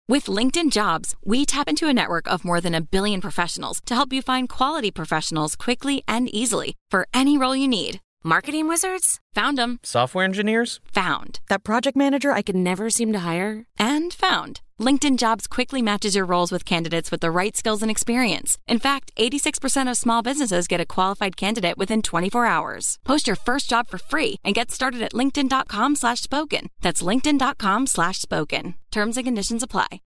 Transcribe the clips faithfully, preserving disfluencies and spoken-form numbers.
With LinkedIn Jobs, we tap into a network of more than a billion professionals to help you find quality professionals quickly and easily for any role you need. Marketing wizards? Found them. Software engineers? Found. That project manager I could never seem to hire? And found. LinkedIn Jobs quickly matches your roles with candidates with the right skills and experience. In fact, eighty-six percent of small businesses get a qualified candidate within twenty-four hours. Post your first job for free and get started at linkedin.com slash spoken. That's linkedin.com slash spoken. Terms and conditions apply.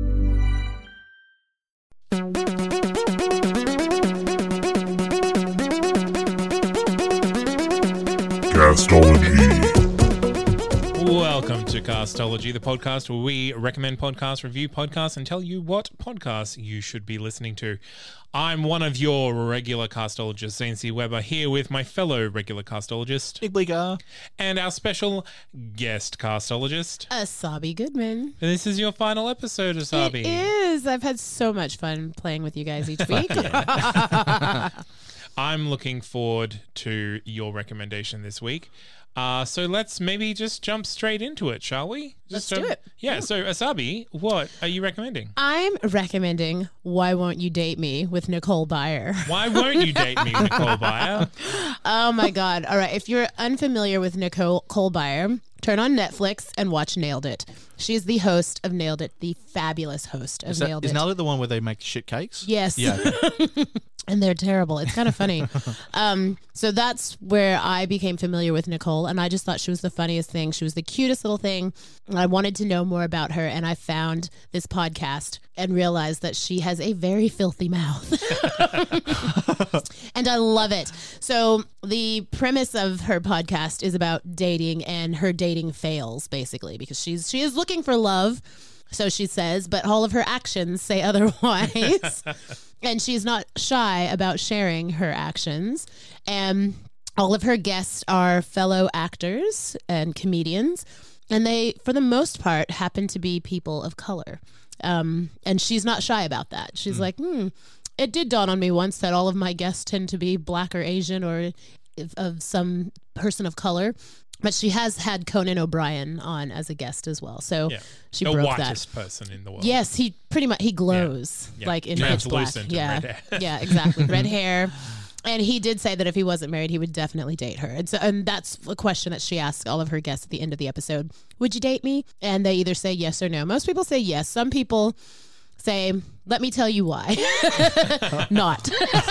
Castology. Welcome to Castology, the podcast where we recommend podcasts, review podcasts, and tell you what podcasts you should be listening to. I'm one of your regular castologists, Zane C. Weber, here with my fellow regular castologist, Nick Bleeker, and our special guest castologist, Asabi Goodman. This is your final episode, Asabi. It is. I've had so much fun playing with you guys each week. I'm looking forward to your recommendation this week. Uh, so let's maybe just jump straight into it, shall we? Let's Just, do um, it. Yeah, so Asabi, what are you recommending? I'm recommending Why Won't You Date Me with Nicole Byer. Why won't you date me, Nicole Byer? Oh my God. All right. If you're unfamiliar with Nicole Nicole Byer, turn on Netflix and watch Nailed It. She's the host of Nailed It, the fabulous host of is that, Nailed is It. Nailed It the one where they make shit cakes? Yes. Yeah. And they're terrible. It's kind of funny. um, so that's where I became familiar with Nicole, and I just thought she was the funniest thing. She was the cutest little thing. I wanted to know more about her, and I found this podcast and realized that she has a very filthy mouth. And I love it. So the premise of her podcast is about dating and her dating fails, basically, because she's she is looking for love, so she says, but all of her actions say otherwise. And she's not shy about sharing her actions. And all of her guests are fellow actors and comedians. And they, for the most part, happen to be people of color. Um, and she's not shy about that. She's mm. like, hmm, it did dawn on me once that all of my guests tend to be Black or Asian or if, of some person of color. But she has had Conan O'Brien on as a guest as well. So yeah. she the broke whitest that. person in the world. Yes, he pretty much, he glows yeah. Yeah. like in pitch black. Translucent Yeah. and red hair. Yeah, exactly. Red hair. And he did say that if he wasn't married, he would definitely date her. And, so, and that's a question that she asks all of her guests at the end of the episode. Would you date me? And they either say yes or no. Most people say yes. Some people say, let me tell you why. Not.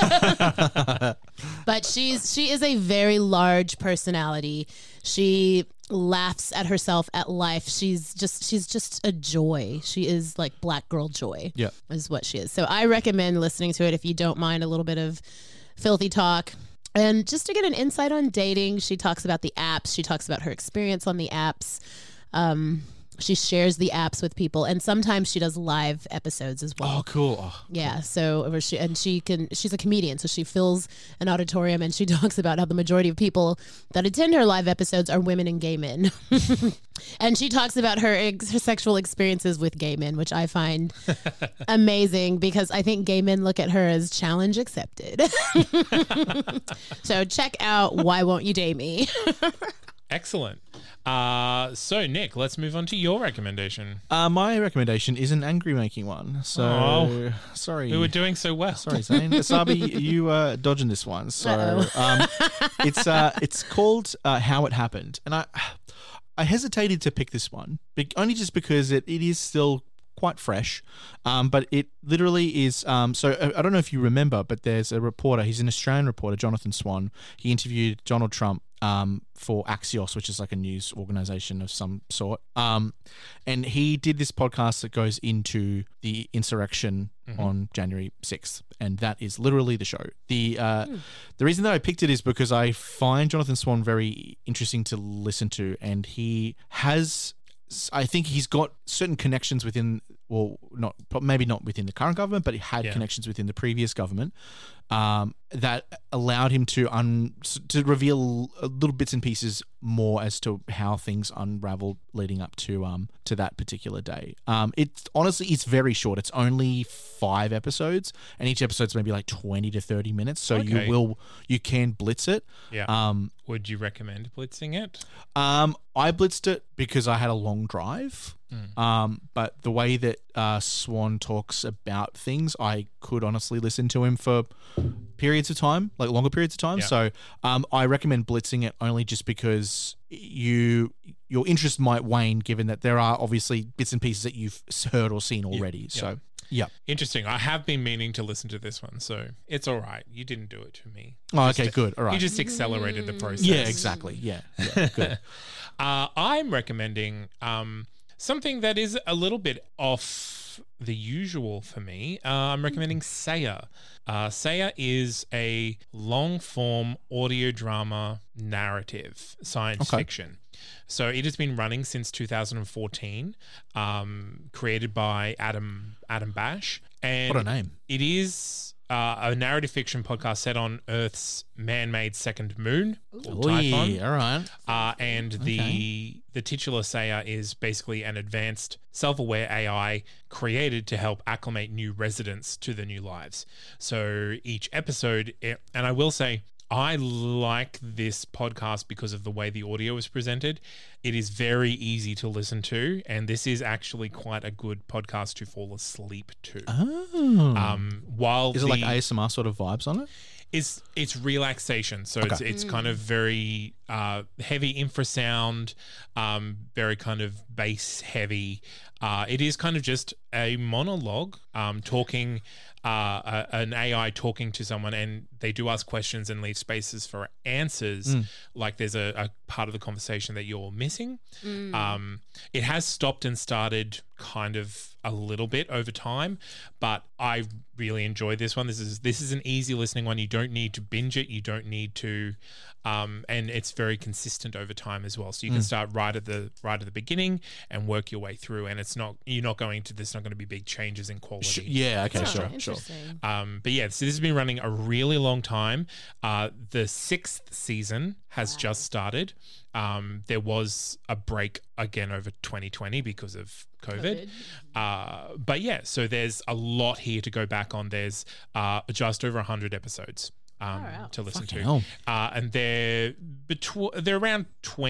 But she's she is a very large personality. She laughs at herself, at life. She's just she's just a joy. She is like black girl joy. Yeah. Is what she is. So I recommend listening to it if you don't mind a little bit of filthy talk. And just to get an insight on dating, she talks about the apps. She talks about her experience on the apps. Um She shares the apps with people, and sometimes she does live episodes as well. Oh, cool. Oh, yeah, so where she and she can she's a comedian, so she fills an auditorium and she talks about how the majority of people that attend her live episodes are women and gay men. And she talks about her, ex- her sexual experiences with gay men, which I find amazing because I think gay men look at her as challenge accepted. So check out Why Won't You Date Me? Excellent. Uh, so, Nick, let's move on to your recommendation. Uh, my recommendation is an angry making one. So, oh, sorry. We were doing so well. Sorry, Zane. Asabi, you uh, dodging this one. So, um, it's uh, it's called uh, How It Happened. And I I hesitated to pick this one, only just because it, it is still quite fresh, um, but it literally is. Um, so I, I don't know if you remember, but there's a reporter. He's an Australian reporter, Jonathan Swan. He interviewed Donald Trump um, for Axios, which is like a news organization of some sort. Um, and he did this podcast that goes into the insurrection mm-hmm. on January sixth, and that is literally the show. The uh, mm. the reason that I picked it is because I find Jonathan Swan very interesting to listen to, and he has. I think he's got certain connections within, well, not maybe not within the current government, but he had yeah. connections within the previous government um, that allowed him to un, to reveal little bits and pieces more as to how things unraveled leading up to um to that particular day. Um, it's honestly it's very short. It's only five episodes, and each episode's maybe like twenty to thirty minutes. So okay. you will you can blitz it. Yeah. Um, would you recommend blitzing it? Um, I blitzed it because I had a long drive. Um, but the way that uh, Swan talks about things, I could honestly listen to him for periods of time, like longer periods of time. Yeah. So um, I recommend blitzing it only just because you your interest might wane, given that there are obviously bits and pieces that you've heard or seen already. Yeah. So yeah. Interesting. I have been meaning to listen to this one, so it's all right. You didn't do it to me. Oh, Just- okay, good. All right. You just accelerated the process. yeah, exactly. Yeah, yeah good. Uh, I'm recommending um, something that is a little bit off the usual for me. Uh, I'm recommending Saya. Uh, Saya is a long-form audio drama narrative science Okay. fiction. So it has been running since two thousand fourteen, um, created by Adam Adam Bash. And What a name. It is uh, a narrative fiction podcast set on Earth's man-made second moon called Typhon. Oi, all right. Uh, and the the titular Saya is basically an advanced, self-aware A I created to help acclimate new residents to the new lives. So each episode, it, and I will say, I like this podcast because of the way the audio is presented. It is very easy to listen to, and this is actually quite a good podcast to fall asleep to. Oh. Um, while is it the, like A S M R sort of vibes on it? It's it's relaxation, so it's it's kind of very uh, heavy infrasound, um, very kind of bass heavy. Uh, it is kind of just a monologue, um, talking uh, a, an A I talking to someone, and they do ask questions and leave spaces for answers. Like there's a, a part of the conversation that you're missing. Um, it has stopped and started kind of a little bit over time, but I really enjoy this one. This is this is an easy listening one. You don't need to binge it. You don't need to, um, and it's very consistent over time as well. So you can start right at the right at the beginning and work your way through. And it's not you're not going to there's not going to be big changes in quality. Yeah, okay, Oh, sure, sure. interesting. Um, but yeah, so this has been running a really long time. Uh, the sixth season has just started. Um, there was a break again over twenty twenty because of COVID. Uh, but yeah, so there's a lot here to go back on. There's uh, just over one hundred episodes um, wow. to listen Fucking to. hell. Uh, and they're, betw- they're around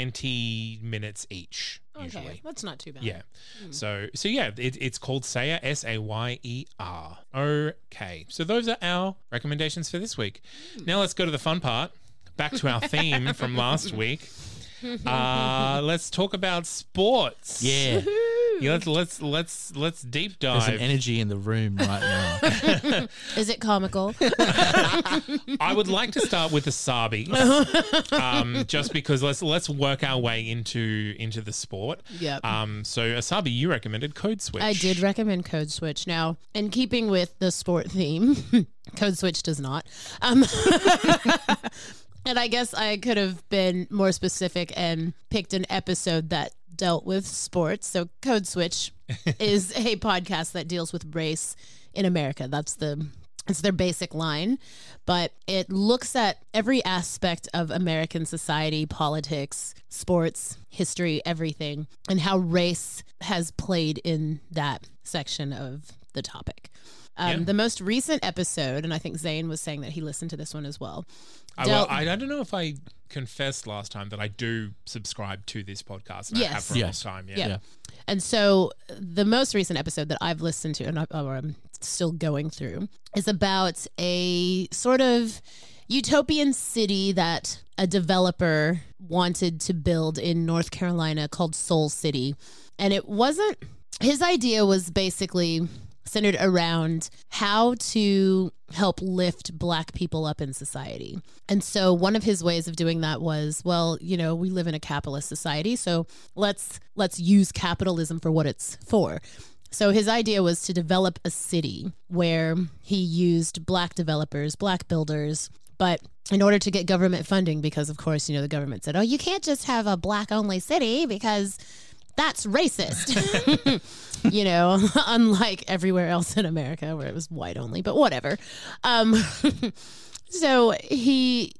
twenty minutes each, usually. Okay, that's not too bad. Yeah. So so yeah, it, it's called Sayer, S A Y E R. Okay. So those are our recommendations for this week. Now let's go to the fun part. Back to our theme from last week. Uh, let's talk about sports. Yeah. Yeah, let's let's let's let's deep There's an dive. energy in the room right now. Is it comical? I would like to start with Asabi, um, just because let's let's work our way into into the sport. Yep. Um, so Asabi, you recommended Code Switch. I did recommend Code Switch. Now, in keeping with the sport theme, Code Switch does not. Um, and I guess I could have been more specific and picked an episode that dealt with sports. So Code Switch is a podcast that deals with race in America. That's the it's their basic line, but it looks at every aspect of American society, politics, sports, history, everything, and how race has played in that section of the topic. Um, Yeah. The most recent episode, and I think Zane was saying that he listened to this one as well. I, well, dealt- I, I don't know if I confessed last time that I do subscribe to this podcast. And Yes. I have for a Yes. long time. Yeah. Yeah. Yeah. And so the most recent episode that I've listened to, and I, or I'm still going through, is about a sort of utopian city that a developer wanted to build in North Carolina called Soul City. And it wasn't, his idea was basically centered around how to help lift Black people up in society. And so one of his ways of doing that was, well, you know, we live in a capitalist society, so let's let's use capitalism for what it's for. So his idea was to develop a city where he used Black developers, Black builders, but in order to get government funding, because of course, you know, the government said, oh, you can't just have a Black only city because that's racist. You know, unlike everywhere else in America where it was white only, but whatever. Um, so he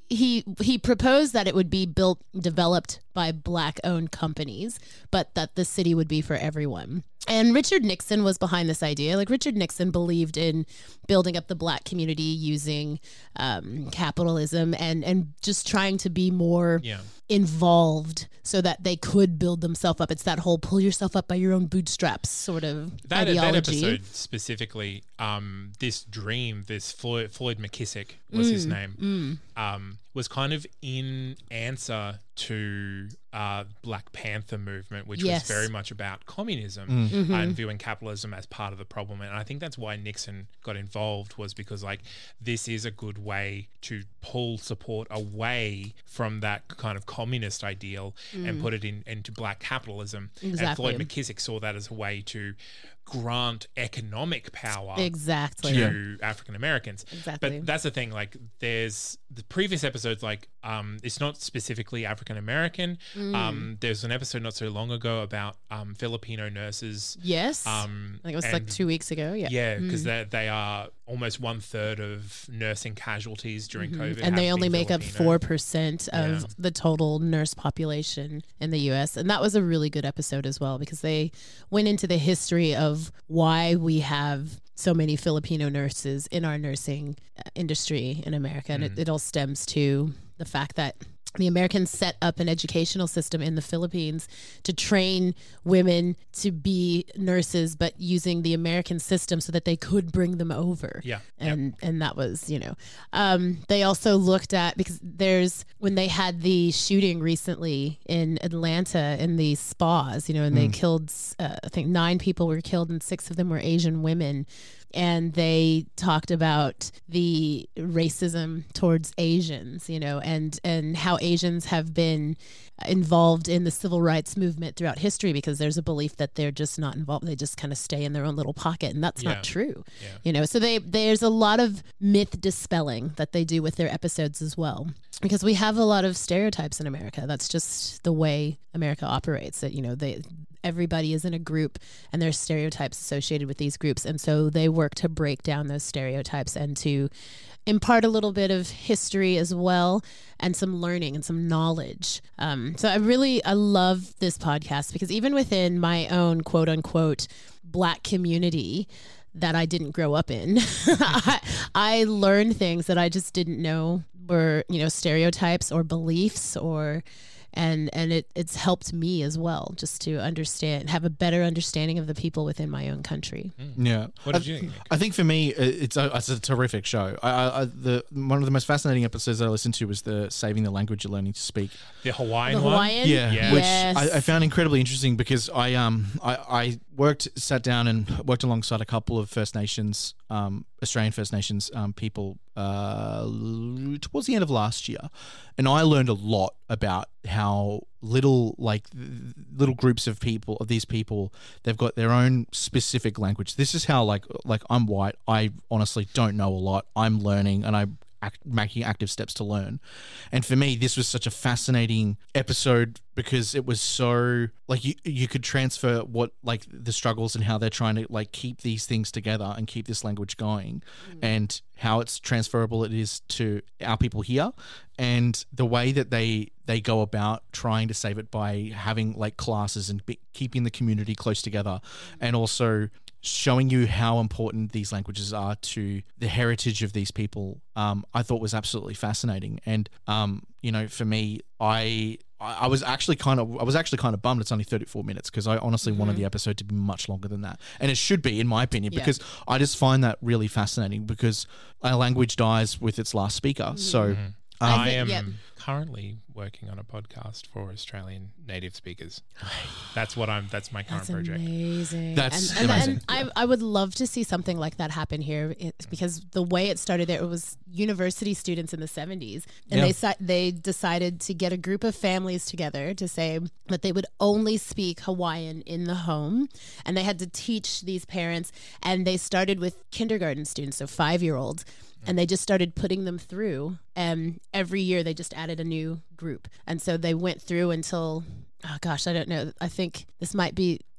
he he proposed that it would be built, developed by Black-owned companies, but that the city would be for everyone. And Richard Nixon was behind this idea. Like Richard Nixon believed in building up the Black community using um, capitalism and, and just trying to be more Yeah. involved so that they could build themselves up. It's that whole pull yourself up by your own bootstraps sort of That, ideology. that episode specifically, um, this dream, this Floyd, Floyd McKissick was Mm, his name, um, was kind of in answer to uh, Black Panther movement, which Yes. was very much about communism Mm-hmm. and viewing capitalism as part of the problem. And I think that's why Nixon got involved, was because like this is a good way to pull support away from that kind of communist ideal and put it in into Black capitalism. And Exactly. Floyd McKissick saw that as a way to grant economic power Exactly. to African Americans. Exactly. But that's the thing, like there's the previous episodes, like um it's not specifically African American. Mm. Um there's an episode not so long ago about um Filipino nurses. Yes. Um I think it was and- like two weeks ago. Yeah. Yeah, because they they are almost one third of nursing casualties during COVID. Mm-hmm. And they have only been make up Filipino. four percent of Yeah. the total nurse population in the U S. And that was a really good episode as well, because they went into the history of why we have so many Filipino nurses in our nursing uh, industry in America. And Mm. it, it all stems to the fact that the Americans set up an educational system in the Philippines to train women to be nurses, but using the American system so that they could bring them over. Yeah. And and that was, you know, um, they also looked at, because there's, when they had the shooting recently in Atlanta in the spas, you know, and they killed, uh, I think nine people were killed and six of them were Asian women. And they talked about the racism towards Asians, you know, and, and how Asians have been involved in the civil rights movement throughout history, because there's a belief that they're just not involved. They just kind of stay in their own little pocket. And that's Yeah. not true, Yeah. you know. So they there's a lot of myth dispelling that they do with their episodes as well, because we have a lot of stereotypes in America. That's just the way America operates. That, you know, they everybody is in a group and there's stereotypes associated with these groups. And so they work to break down those stereotypes and to impart a little bit of history as well, and some learning and some knowledge. Um, so I really, I love this podcast, because even within my own quote unquote Black community that I didn't grow up in, I, I learned things that I just didn't know were, you know, stereotypes or beliefs, or and and it, it's helped me as well, just to understand, have a better understanding of the people within my own country. Yeah. What did I, you think? I think for me, uh, it's a, it's a terrific show. I, I, I, the one of the most fascinating episodes that I listened to was the Saving the Language You're Learning to Speak. The Hawaiian The one? Hawaiian? Yeah, Yeah. which Yes. I, I found incredibly interesting, because I um I, I worked sat down and worked alongside a couple of First Nations um Australian First Nations um people uh towards the end of last year, and I learned a lot about how little like th- little groups of people of these people, they've got their own specific language. This is how like like I'm white. I honestly don't know a lot. I'm learning, and I'm act, making active steps to learn. And for me, this was such a fascinating episode, because it was so like you you could transfer what like the struggles and how they're trying to like keep these things together and keep this language going, and how it's transferable it is to our people here, and the way that they they go about trying to save it by having like classes and be, keeping the community close together, and also showing you how important these languages are to the heritage of these people, um, I thought was absolutely fascinating. And, um, you know, for me, I I was actually kind of I was actually kind of bummed it's only thirty-four minutes, because I honestly wanted the episode to be much longer than that. And it should be, in my opinion, Yeah. because I just find that really fascinating, because our language dies with its last speaker. So I I think- am yep. currently working on a podcast for Australian native speakers. That's what I'm. That's my current That's project. amazing. That's and, and, amazing. And I, I would love to see something like that happen here, it- because the way it started there, it was university students in the seventies, and Yeah. they si- they decided to get a group of families together to say that they would only speak Hawaiian in the home, and they had to teach these parents. And they started with kindergarten students, so five year olds. And they just started putting them through. And every year they just added a new group. And so they went through until, oh gosh, I don't know. I think this might be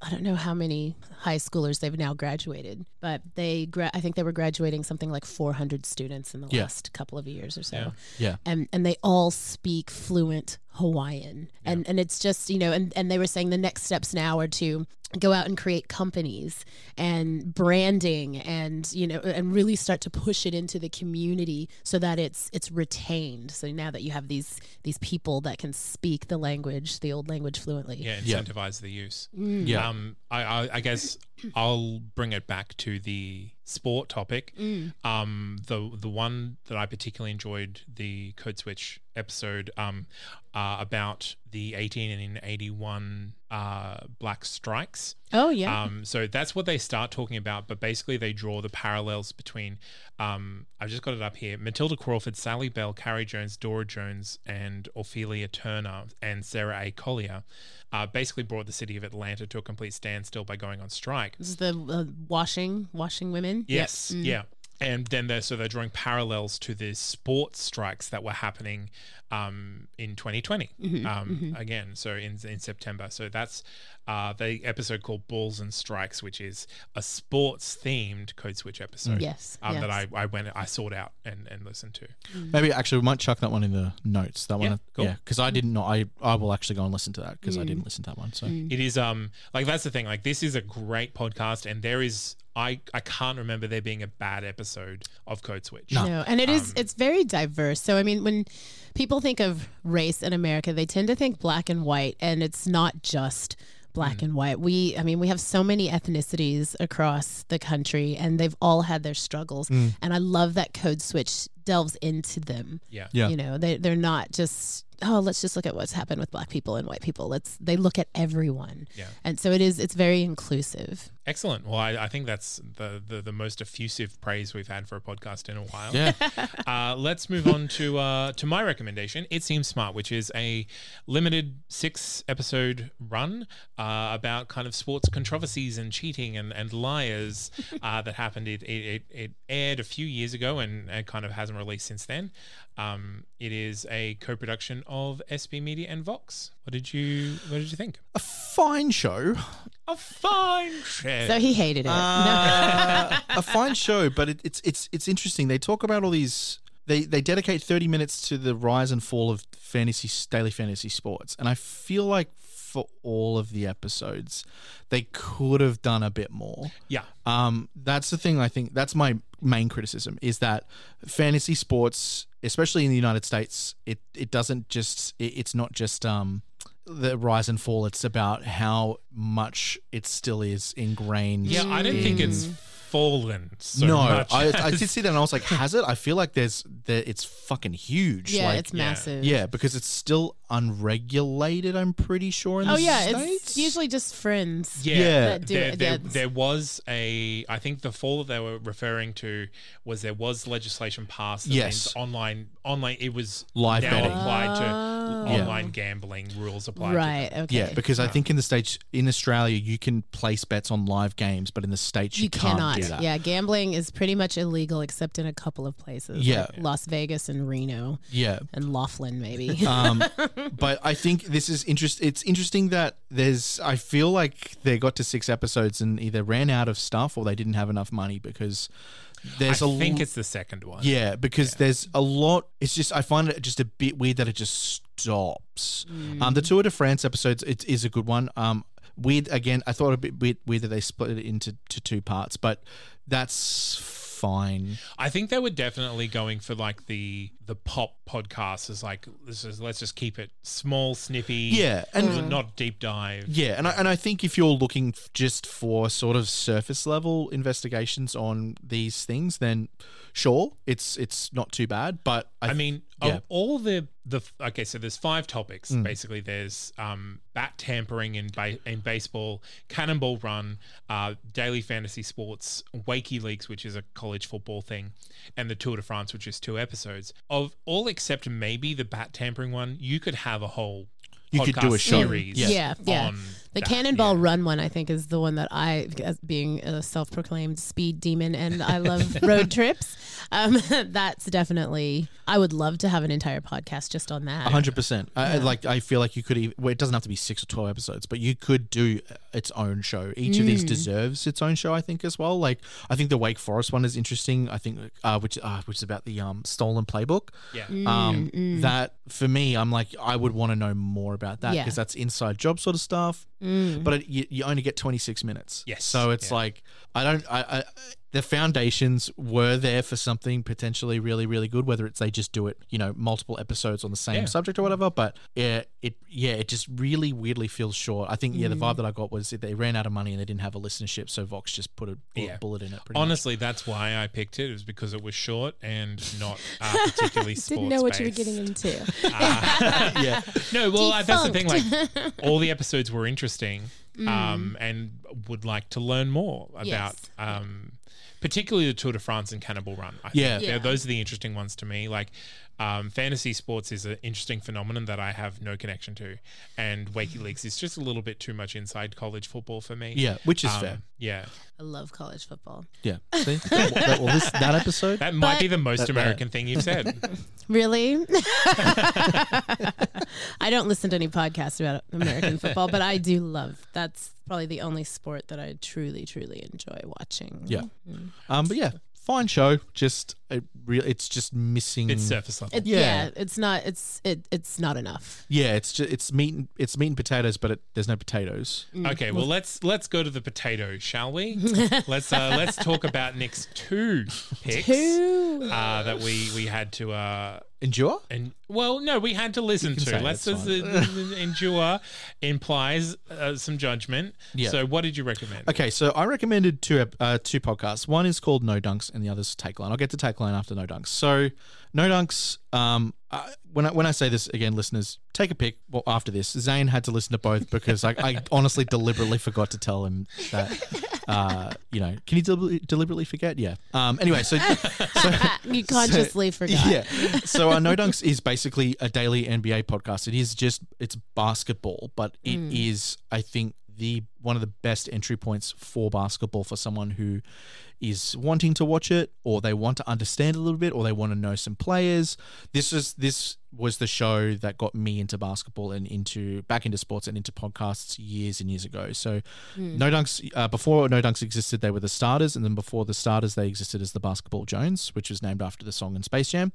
I don't know how many high schoolers they've now graduated, but they, gra- I think they were graduating something like four hundred students in the Yeah. last couple of years or so. Yeah. Yeah. And and they all speak fluent Hawaiian. And and it's just, you know, and, and they were saying the next steps now are to go out and create companies and branding and, you know, and really start to push it into the community so that it's it's retained. So now that you have these these people that can speak the language, the old language fluently. Yeah, Yeah. incentivize the use. Yeah. Um, I, I, I guess I'll bring it back to the sport topic. Um, the the one that I particularly enjoyed, the Code Switch episode um, uh, about the eighteen eighty-one uh, Black Strikes. Oh, yeah. Um, so that's what they start talking about, but basically they draw the parallels between, um, I've just got it up here, Matilda Crawford, Sally Bell, Carrie Jones, Dora Jones, and Ophelia Turner, and Sarah A. Collier, uh, basically brought the city of Atlanta to a complete standstill by going on strike. This is the uh, washing, washing women. Yes, Yep. Mm. yeah. And then they're so they're drawing parallels to the sports strikes that were happening um, in twenty twenty Mm-hmm, um, again. So in in September. So that's uh, the episode called Balls and Strikes, which is a sports themed Code Switch episode. Yes, um, that yes. I, I went I sought out and, and listened to. Maybe actually we might chuck that one in the notes. That Yeah, one, cool. yeah, because I didn't know. I I will actually go and listen to that because I didn't listen to that one. So It is um like that's the thing. Like this is a great podcast, and there is I I can't remember there being a bad episode of Code Switch. No. No, and it is Um, it's very diverse. So I mean, when people think of race in America, they tend to think black and white, and it's not just black Mm. and white. We I mean, we have so many ethnicities across the country, and they've all had their struggles. Mm. And I love that Code Switch delves into them. Yeah. yeah, You know, they they're not just, oh, let's just look at what's happened with black people and white people. Let's they look at everyone. Yeah. And so it is it's very inclusive. Excellent. Well, I, I think that's the, the the most effusive praise we've had for a podcast in a while. yeah. Uh, let's move on to uh, to my recommendation. It Seems Smart, which is a limited six episode run uh, about kind of sports controversies and cheating and, and liars uh, that happened. It, it it aired a few years ago and, and kind of hasn't released since then. Um, it is a co-production of S B Media and Vox. What did you What did you think? A fine show. A fine show. So he hated it. Uh, a fine show, but it, it's it's it's interesting. They talk about all these. They they dedicate thirty minutes to the rise and fall of fantasy daily fantasy sports, and I feel like for all of the episodes, they could have done a bit more. yeah. Um, that's the thing. I think that's my main criticism is that fantasy sports, especially in the United States, it it doesn't just it, it's not just um the rise and fall. It's about how much it still is ingrained. Yeah, I don't think it's fallen so no, much. I, I as- did see that and I was like, has it? I feel like there's there it's fucking huge. yeah, like, it's massive. yeah, because it's still unregulated. I'm pretty sure in Oh the yeah, States. it's usually just friends. Yeah, Yeah. That do there, it, there, yeah. there was a. I think the fall that they were referring to was there was legislation passed. That Yes. means online, online. It was Live now betting. applied to Oh. Yeah. online gambling rules applied. Right. To them. Okay. Yeah, because I think in the States, in Australia, you can place bets on live games, but in the States, you, you can't cannot. do that. Yeah, gambling is pretty much illegal except in a couple of places. Yeah. like Las Vegas and Reno Yeah. and Laughlin, maybe. Um, but I think this is interest. It's interesting that there's. I feel like they got to six episodes and either ran out of stuff or they didn't have enough money because there's I a think l- it's the second one. yeah because there's a lot. It's just I find it just a bit weird that it just stops. Um, the Tour de France episodes it is a good one. Um, weird again. I thought a bit weird, weird that they split it into to two parts, but that's fine. I think they were definitely going for like the the pop podcast is like this is let's just keep it small, snippy. Yeah, and- not- not deep dive. Yeah, and I, and I think if you're looking f- just for sort of surface level investigations on these things, then sure, it's it's not too bad. But I, I th- mean, yeah. of all the the okay, so there's five topics Mm. basically. There's um, bat tampering in ba- in baseball, Cannonball Run, uh, daily fantasy sports, Wakey Leagues, which is a college football thing, and the Tour de France, which is two episodes. Of all except maybe the bat tampering one, you could have a whole You could do a podcast show. series. Yeah. Yeah, yeah. on The that, Cannonball yeah. Run one, I think, is the one that I, as being a self-proclaimed speed demon, and I love road trips. Um, that's definitely. I would love to have an entire podcast just on that. A hundred percent. I like. I feel like you could. Even, well, it doesn't have to be six or twelve episodes, but you could do its own show. Each of Mm. these deserves its own show, I think, as well. Like, I think the Wake Forest one is interesting. I think, uh, which uh, which is about the um stolen playbook. Yeah. Um, Mm, that for me, I'm like, I would want to know more about that Yeah. because that's inside job sort of stuff. Mm. But it, you, you only get twenty-six minutes. Yes. So it's Yeah. like I don't. I, I the foundations were there for something potentially really, really good. Whether it's they just do it, you know, multiple episodes on the same Yeah. subject or whatever. But yeah, it yeah, it just really weirdly feels short. I think yeah, the vibe that I got was that they ran out of money and they didn't have a listenership, so Vox just put a bullet, Yeah. bullet in it. Pretty much. Honestly, that's why I picked it. It was because it was short and not uh, particularly sports. Didn't know what you were based. getting into. Uh, yeah, no, well, uh, that's the thing. Like, Defunct. all the episodes were interesting, um, and would like to learn more about, Yes. um, particularly the Tour de France and Cannibal Run. I Yeah. think. Yeah. Those are the interesting ones to me. Like, um, fantasy sports is an interesting phenomenon that I have no connection to, and WikiLeaks is just a little bit too much inside college football for me. yeah, which is Um, fair. Yeah, I love college football. Yeah, see that, that, well, this, that episode. that might But- be the most That- that- American thing you've said. Really? I don't listen to any podcasts about American football, but I do love. That's probably the only sport that I truly, truly enjoy watching. Yeah. Um, but yeah, fine show. Just it real. It's just missing. It's surface level. It, Yeah. yeah. it's not. It's it. It's not enough. yeah, it's just it's meat. And, it's meat and potatoes, but it, there's no potatoes. Okay, well let's let's go to the potatoes, shall we? let's uh, let's talk about Nick's two picks Two. uh, that we we had to uh, Endure. and well, no, we had to listen can to. say it, Let's it's just, uh, endure implies uh, some judgment. Yeah. So, what did you recommend? Okay, so I recommended two ep- uh, two podcasts. One is called No Dunks, and the other's Take Line. I'll get to Take Line after No Dunks. So, No Dunks. Um, uh, when I when I say this again, listeners, take a pick. Well, after this, Zane had to listen to both because I, I honestly deliberately forgot to tell him that. Uh, you know, can you deliberately, deliberately forget? Yeah. Um. Anyway, so, so You consciously forgot. yeah. So uh, No Dunks is basically a daily N B A podcast. It is just it's basketball, but it is I think the one of the best entry points for basketball for someone who is wanting to watch it, or they want to understand a little bit, or they want to know some players. This is this was the show that got me into basketball and into back into sports and into podcasts years and years ago. So No Dunks, uh, before No Dunks existed, they were the Starters, and then before the Starters, they existed as the Basketball Jones, which was named after the song in Space Jam.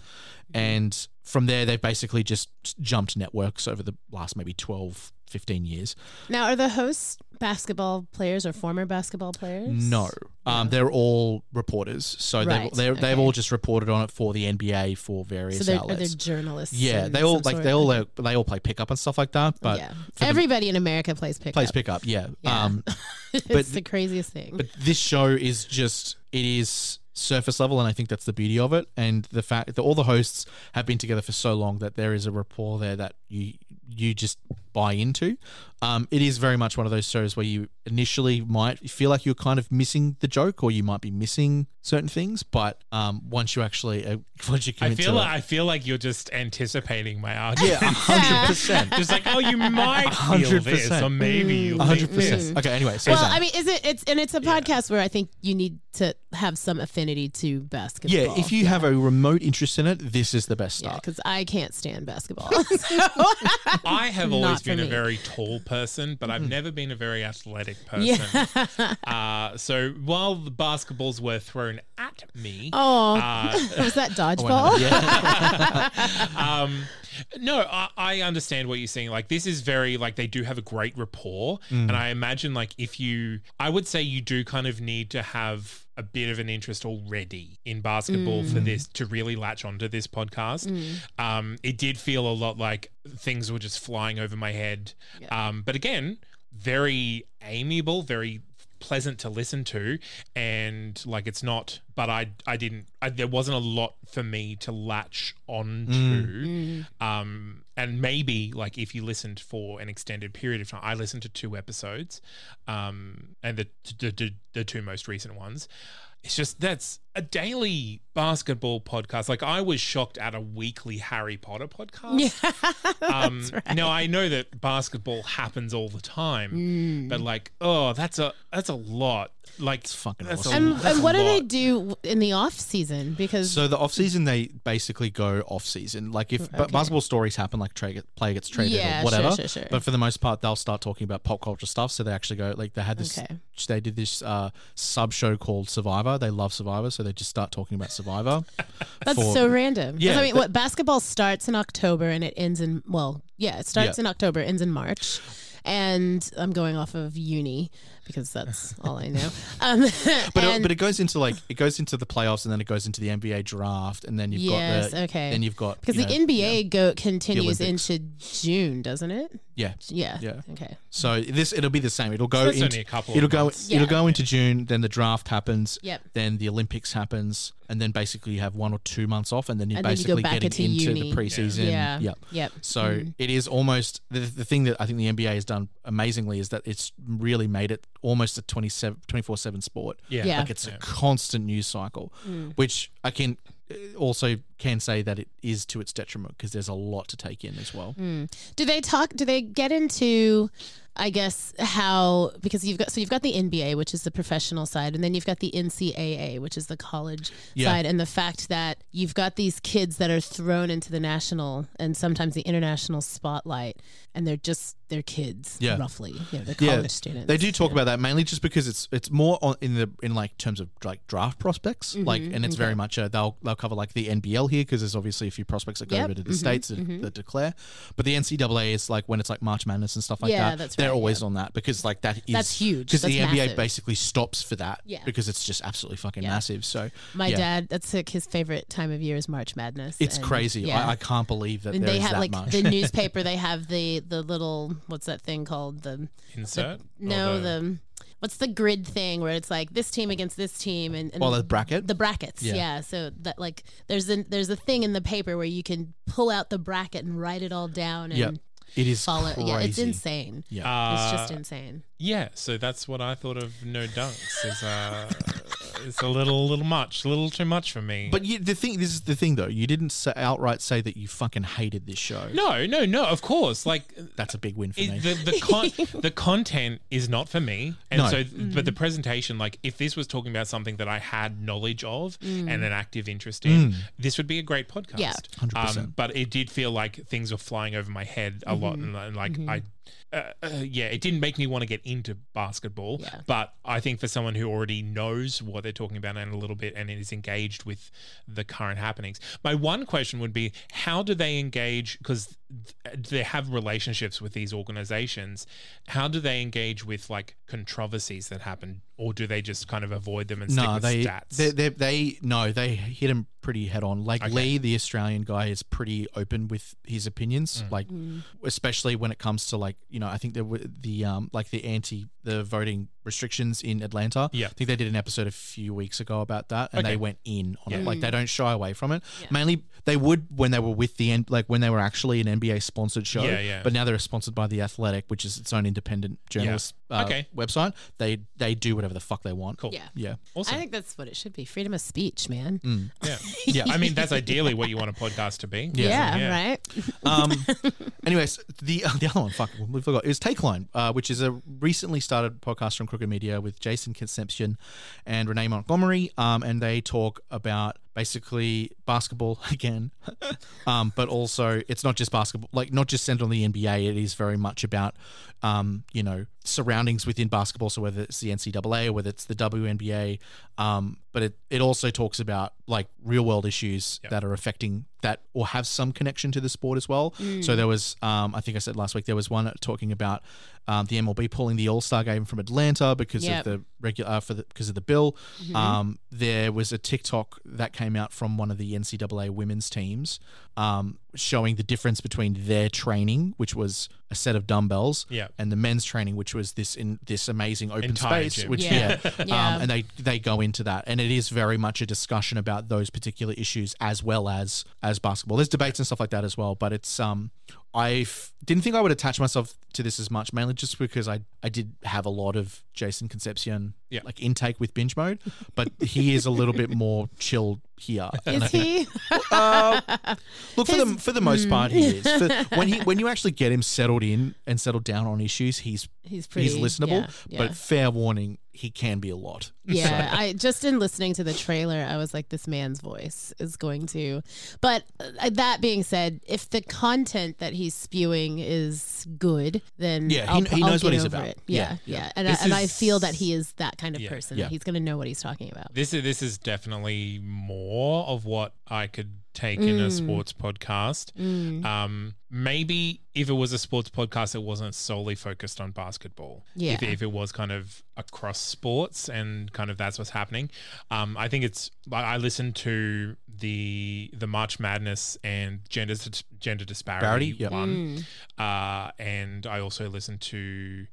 And from there, they've basically just jumped networks over the last maybe twelve, fifteen years. Now, are the hosts basketball players or former basketball players? No, um, they're all reporters. So Right, they've, they're, they've okay. all just reported on it for the N B A for various So they're, are outlets. they journalists? Yeah, in they all some like sort? they all uh, they all play pickup and stuff like that. But yeah, for the- everybody in America plays pickup. plays pickup. Yeah. Yeah. Um, it's but- the craziest thing. But this show is just it is surface level, and I think that's the beauty of it. And the fact that all the hosts have been together for so long that there is a rapport there that you you just buy into. Um, it is very much one of those shows where you initially might feel like you're kind of missing the joke, or you might be missing certain things, but um, once you actually uh, once you I commit feel to like, it, I feel like you're just anticipating my argument. yeah, a hundred percent. Just like, oh, you might feel hundred this, percent. or maybe you'll A hundred think this. percent. Okay, anyway, so well, Zane. I mean, is it? It's and it's a podcast where I think you need to have some affinity to basketball. yeah, if you have a remote interest in it, this is the best yeah, start. because I can't stand basketball. I have Not always for been a me. very tall person, but I've never been a very athletic person. yeah. Uh, so while the basketballs were thrown at me, Oh, uh, was that Oh, dodgeball? yeah. um, no, I, I understand what you're saying. Like, this is very, like, they do have a great rapport. Mm. And I imagine, like, if you, I would say you do kind of need to have a bit of an interest already in basketball for this to really latch onto this podcast. Um, it did feel a lot like things were just flying over my head. Um, but again, very amiable, very pleasant to listen to, and like it's not but I I didn't I, there wasn't a lot for me to latch onto. Um and maybe like if you listened for an extended period of time, I listened to two episodes, um and the the, the, the two most recent ones. It's just that's a daily basketball podcast. Like I was shocked at a weekly Harry Potter podcast. Yeah, um, that's right. Now I know that basketball happens all the time, Mm. but like, oh, that's a that's a lot. Like It's fucking that's awesome. a- And, that's and a what do they lot. do in the off season? Because So the off season, they basically go off season. Like if but Okay. basketball stories happen, like trade, player gets traded Yeah, or sure, whatever. sure, sure. But for the most part, they'll start talking about pop culture stuff. So they actually go like they had this. Okay. They did this uh, sub show called Survivor. They love Survivor, so they just start talking about Survivor. that's for- so random. 'Cause Yeah, I mean, that- what basketball starts in October and it ends in well, yeah, it starts Yeah. in October, ends in March, and I'm going off of uni because that's all I know. Um, But and- it, but it goes into like it goes into the playoffs, and then it goes into the N B A draft, and then you've yes, got the okay. then you've got because you the know, N B A go continues Olympics. into June, doesn't it? yeah. Yeah. Yeah. Okay. So this it'll be the same. It'll go So it's into only a couple of it'll go months. it'll Yeah. go into June. Then the draft happens. Yep. Then the Olympics happens, and then basically you have one or two months off, and then you're And then you go basically back getting into into uni. the preseason. Yeah. Yep. Yep. So Mm. it is almost the, the thing that I think the N B A has done amazingly is that it's really made it almost a twenty-four seven sport. Yeah. Yeah. Like it's Yeah. a constant news cycle, Mm. which I can uh, also can say that it is to its detriment because there's a lot to take in as well. Mm. Do they talk? Do they get into? I guess how because you've got so you've got the N B A, which is the professional side, and then you've got the N C double A, which is the college Yeah. side, and the fact that you've got these kids that are thrown into the national and sometimes the international spotlight, and they're just they're kids, Yeah. roughly, you know, they're Yeah, college students. They do talk Yeah. about that mainly just because it's it's more on, in the in like terms of like draft prospects, like and it's very okay. much a, they'll they'll cover like the N B L here because there's obviously a few prospects that go Yep, over to the mhm, states that, mhm. that declare, but the N C double A is like when it's like March Madness and stuff like Yeah, that. that's they're right, always yeah. on that because like that is That's huge. because the That's N B A massive. basically stops for that Yeah. because it's just absolutely fucking Yeah. massive. So My yeah. dad, that's like his favorite time of year is March Madness. It's and, crazy. yeah. I, I can't believe that and there they is have that like much. the newspaper. They have the the little what's that thing called the Insert? no Or the, what's the grid thing where it's like this team against this team and, and Oh, the bracket? the brackets Yeah. yeah. So that like there's a there's a thing in the paper where you can pull out the bracket and write it all down and Yep. It is follow. crazy. Yeah, it's insane. Yeah. It's Uh, just insane. Yeah, so that's what I thought of No Dunks. Is uh, it's a little, little much, a little too much for me. But you, the thing, this is the thing though. You didn't say, outright say that you fucking hated this show. no, no, no. Of course, like That's a big win for it, me. the the con- the content is not for me, and No. so but the presentation, like if this was talking about something that I had knowledge of and an active interest in, this would be a great podcast. Yeah. one hundred percent. Um, but it did feel like things were flying over my head a lot, and, and like I. Uh, uh, yeah, it didn't make me want to get into basketball, Yeah. but I think for someone who already knows what they're talking about and a little bit and is engaged with the current happenings, my one question would be, how do they engage? Because they have relationships with these organizations. How do they engage with like controversies that happen, or do they just kind of avoid them and stick No, with they, stats? they, they, they, no, they hit him pretty head on. Like Okay. Lee, the Australian guy, is pretty open with his opinions. Mm. Like, especially when it comes to like, you know, I think there were the um, like the anti the voting restrictions in Atlanta. Yeah. I think they did an episode a few weeks ago about that, and Okay. they went in on Yeah. it. Like they don't shy away from it. Yeah. Mainly, they would when they were with the end, like when they were actually an N B A sponsored show. Yeah, yeah. But now they're sponsored by the Athletic, which is its own independent journalist uh, Okay. website. They they do whatever the fuck they want. Cool. Yeah. Yeah. Awesome. I think that's what it should be. Freedom of speech, man. Mm. yeah. yeah. I mean, that's ideally what you want a podcast to be. Yeah. Yeah, right. Um, anyways, the uh, the other one, fuck, we forgot, is Takeline, uh, which is a recently started podcast from Crooked Media with Jason Concepcion and Renee Montgomery, um, and they talk about basically basketball again, um, but also it's not just basketball, like not just centered on the N B A. It is very much about, um, you know, surroundings within basketball. So whether it's the N C double A or whether it's the W N B A, um, but it it also talks about like real world issues Yep. that are affecting that or have some connection to the sport as well. So there was, um, I think I said last week, there was one talking about um, the M L B pulling the All Star game from Atlanta because Yep. of the regular uh, for the because of the bill. Um, there was a TikTok that came out from one of the N C double A women's teams um, showing the difference between their training, which was a set of dumbbells, Yeah. and the men's training, which was this in this amazing open Entire space. gym. Which Yeah. yeah, Yeah. Um, and they they go into that, and it is very much a discussion about those particular issues as well as as knows basketball. There's debates and stuff like that as well, but it's um, I f- didn't think I would attach myself to this as much, mainly just because I I did have a lot of Jason Concepcion Yeah. like intake with binge mode, but he is a little bit more chill here. Is he? Uh, look, for the for the most part, he is. For, when he when you actually get him settled in and settled down on issues, he's He's pretty. he's listenable. yeah, yeah. But fair warning, he can be a lot. Yeah, I just in listening to the trailer, I was like, this man's voice is going to. But uh, that being said, if the content that he's spewing is good, then Yeah, he- I'll, he I'll knows what get he's over about. it. Yeah, Yeah, yeah, yeah. and I, This and I is- feel that he is that kind of Yeah. person. Yeah. That he's going to know what he's talking about. This is this is definitely more of what I could take in Mm. a sports podcast. Um, maybe if it was a sports podcast, it wasn't solely focused on basketball. Yeah. If, if it was kind of across sports and kind of that's what's happening. Um, I think it's. I I listened to the the March Madness and gender gender disparity Disparity, yeah. one, uh, and I also listened to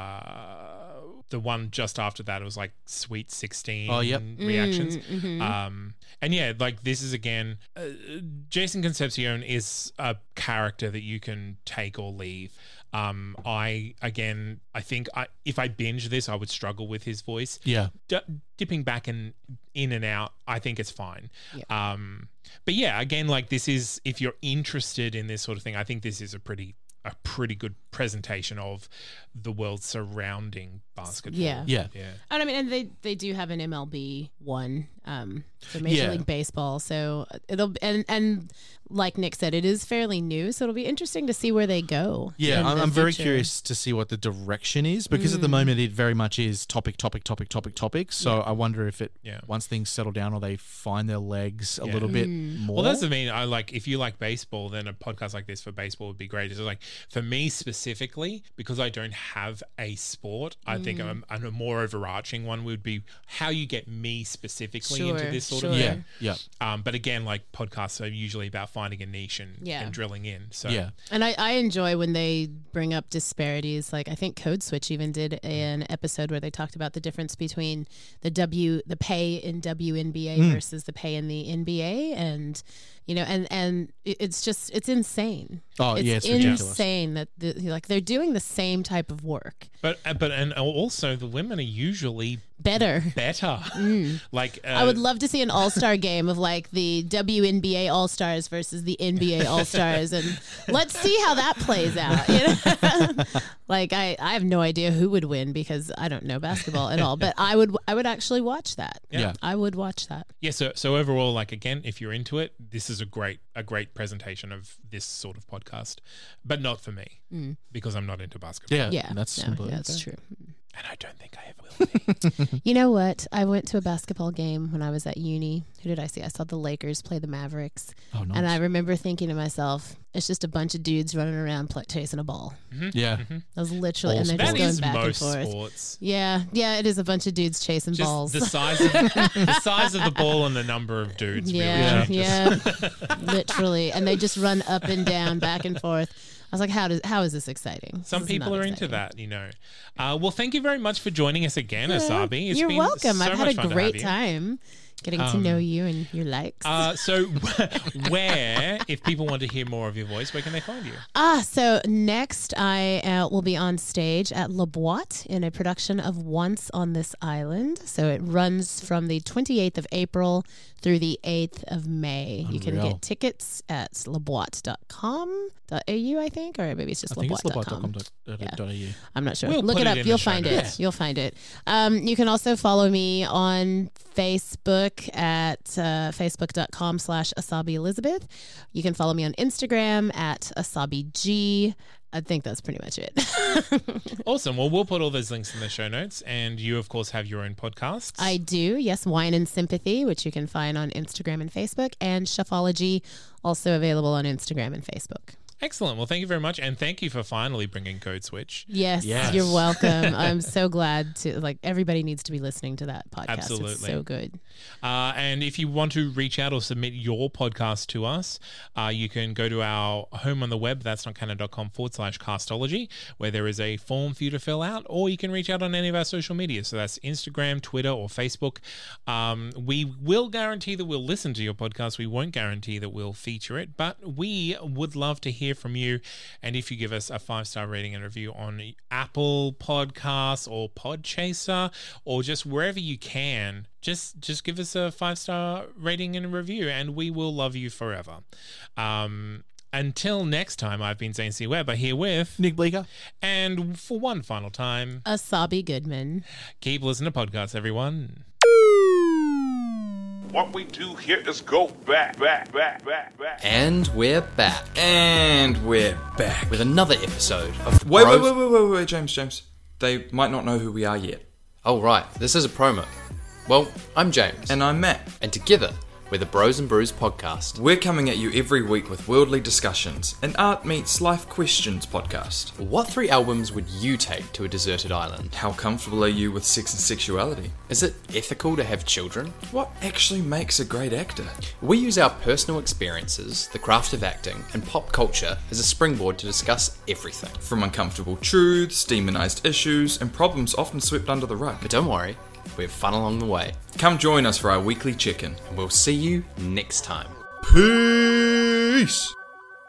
uh, the one just after that. It was like Sweet sixteen. Oh, yep. reactions. Mm-hmm. Um, and yeah, like this is again, uh, Jason Concepcion is a character that you can take or leave. Um, I again, I think I, if I binge this, I would struggle with his voice. Yeah. D- dipping back and in and out, I think it's fine. Yeah. Um, but yeah, again, like this is if you're interested in this sort of thing, I think this is a pretty a pretty good presentation of the world surrounding basketball. Yeah. Yeah. yeah. And I mean, and they they do have an M L B one um, for Major Yeah. League Baseball, so it'll and and like Nick said, it is fairly new, so it'll be interesting to see where they go. Yeah, in I'm, the I'm very future. curious to see what the direction is because at the moment it very much is topic, topic, topic, topic, topic. So I wonder if it Yeah. once things settle down or they find their legs a Yeah. little bit Mm. more. Well, that's the mean. I like if you like baseball, then a podcast like this for baseball would be great. It's like for me specifically, because I don't have a sport, I think Mm. a, a more overarching one would be how you get me specifically into Sure, this sort sure. of yeah, thing. yeah, Um, but again, like podcasts are usually about finding a niche and, Yeah. and drilling in. So yeah. And I, I enjoy when they bring up disparities. Like I think Code Switch even did an episode where they talked about the difference between the W the pay in W N B A Mm. versus the pay in the N B A, and you know, and and it- it's just it's insane. Oh, it's yeah, it's ridiculous. insane that the, like they're doing the same type of work But uh, but and also the women are usually better. better. Like uh, I would love to see an All Star game of like the W N B A All Stars versus the N B A All Stars, and let's see how that plays out. You know? Like I, I have no idea who would win because I don't know basketball at all. But I would I would actually watch that. Yeah. I would watch that. Yeah, so so overall, like again, if you're into it, this is a great a great presentation of this sort of podcast, but not for me because I'm not into basketball, Yeah, Yeah, that's no, completely yeah, that's fair. true. and I don't think I ever will be. You know what? I went to a basketball game when I was at uni. Who did I see? I saw the Lakers play the Mavericks. Oh, nice. And I remember thinking to myself, it's just a bunch of dudes running around pl- chasing a ball. yeah, That was literally, All and they're That just going is back and most forth. sports. Yeah, yeah, it is a bunch of dudes chasing Just balls. the size of the size of the ball and the number of dudes. yeah, really yeah, changes. literally, and they just run up and down, back and forth. I was like, how does how is this exciting? Some This is people not are into exciting. that, you know. Uh, well, thank you very much for joining us again, Asabi. It's You're been welcome. so I've had much a fun to have great you. time getting to Um, know you and your likes. Uh, so, where, if people want to hear more of your voice, where can they find you? Ah, so next I uh, will be on stage at La Boîte in a production of Once on This Island. So it runs from the twenty-eighth of April through the eighth of May. You can Unreal. get tickets at laboite dot com dot a u, I think, or maybe it's just I think it's laboite laboite dot dot com com. dot a u. I'm not sure. We'll Look put it it up. in You'll the show find it. notes. You'll find it. Um, you can also follow me on Facebook at uh, facebook.com slash Asabi Elizabeth. You can follow me on Instagram at Asabi G. I think that's pretty much it. Awesome. Well, we'll put all those links in the show notes. And you, of course, have your own podcasts. I do. Yes, Wine and Sympathy, which you can find on Instagram and Facebook, and Shuffology, also available on Instagram and Facebook. Excellent. Well, thank you very much. And thank you for finally bringing Code Switch. Yes, Yes. you're welcome. I'm so glad to, like, everybody needs to be listening to that podcast. Absolutely. It's so good. Uh, and if you want to reach out or submit your podcast to us, uh, you can go to our home on the web, that's not canon.com forward slash castology, where there is a form for you to fill out, or you can reach out on any of our social media. So that's Instagram, Twitter, or Facebook. Um, we will guarantee that we'll listen to your podcast. We won't guarantee that we'll feature it, but we would love to hear from you. And if you give us a five-star rating and review on Apple Podcasts or Podchaser or just wherever you can, just just give us a five-star rating and a review, and we will love you forever. Um, until next time, I've been Zane C. Weber here with Nick Bleeker. And for one final time, Asabi Goodman. keep listening to podcasts, everyone. What we do here is go back, back, back, back, back. And we're back And we're back. with another episode of Wait, Bros- wait, wait, wait, wait, wait, James, James. They might not know who we are yet. Oh, right. This is a promo. Well, I'm James. And I'm Matt. And together, we're the Bros and Brews podcast. We're coming at you every week with worldly discussions, an art meets life questions podcast. What three albums would you take to a deserted island? How comfortable are you with sex and sexuality? Is it ethical to have children? What actually makes a great actor? We use our personal experiences, the craft of acting, and pop culture as a springboard to discuss everything. From uncomfortable truths, demonized issues, and problems often swept under the rug. But don't worry, we have fun along the way. Come join us for our weekly check-in. And we'll see you next time. Peace!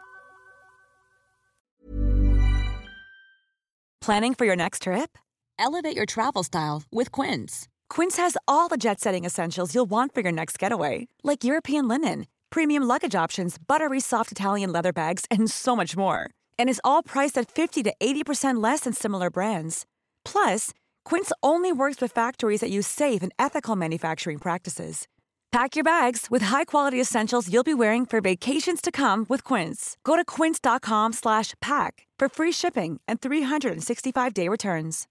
Planning for your next trip? Elevate your travel style with Quince. Quince has all the jet-setting essentials you'll want for your next getaway, like European linen, premium luggage options, buttery soft Italian leather bags, and so much more. And is all priced at fifty to eighty percent less than similar brands. Plus, Quince only works with factories that use safe and ethical manufacturing practices. Pack your bags with high-quality essentials you'll be wearing for vacations to come with Quince. Go to quince.com slash pack for free shipping and three sixty-five day returns.